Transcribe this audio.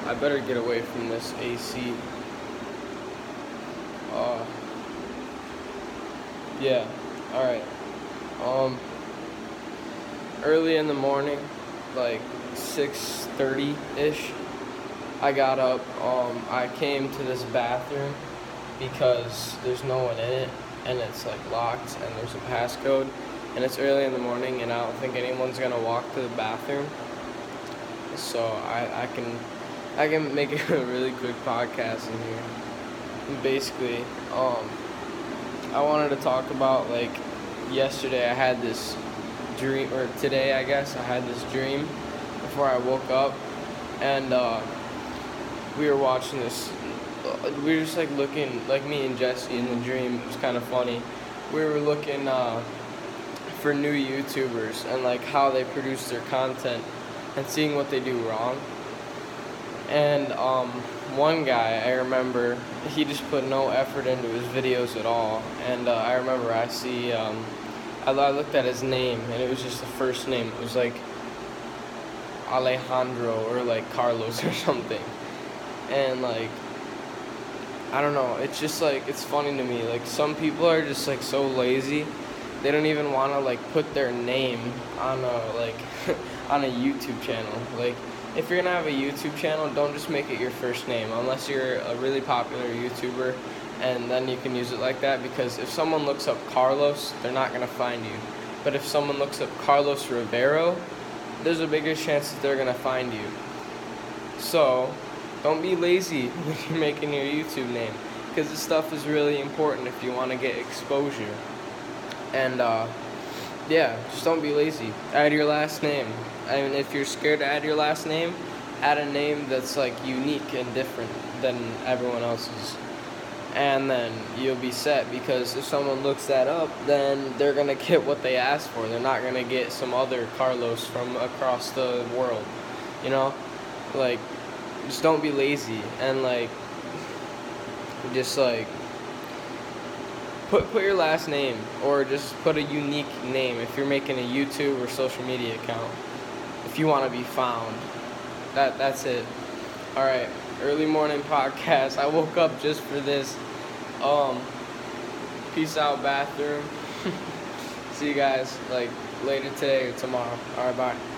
I better get away from this AC. Yeah, alright. Early in the morning, like 6:30-ish, I got up. I came to this bathroom because there's no one in it, and it's like locked, and there's a passcode, and it's early in the morning, and I don't think anyone's gonna walk to the bathroom. So I can make a really quick podcast in here. And basically, I wanted to talk about, like, yesterday I had this dream, or today I guess I had this dream before I woke up, and we were watching this. We were just like looking, like me and Jesse in the dream. It was kind of funny. We were looking for new YouTubers and like how they produce their content and seeing what they do wrong. And one guy, I remember, he just put no effort into his videos at all. And I remember I looked at his name, and it was just the first name. It was like Alejandro or like Carlos or something. And like, I don't know, it's just like, it's funny to me. Like, some people are just like so lazy. They don't even want to like put their name on a like on a YouTube channel. Like, if you're gonna have a YouTube channel, don't just make it your first name unless you're a really popular YouTuber, and then you can use it like that, because if someone looks up Carlos, they're not gonna find you. But if someone looks up Carlos Rivero, there's a bigger chance that they're gonna find you. So don't be lazy when you're making your YouTube name, because this stuff is really important if you want to get exposure. And yeah, just don't be lazy. Add your last name. I mean, if you're scared to add your last name, add a name that's like unique and different than everyone else's. And then you'll be set, because if someone looks that up, then they're going to get what they asked for. They're not going to get some other Carlos from across the world, you know? Like, just don't be lazy, and like, just like, put your last name, or just put a unique name if you're making a YouTube or social media account, if you want to be found. That's it. Alright, early morning podcast. I woke up just for this. Peace out, bathroom. See you guys like later today or tomorrow. Alright, bye.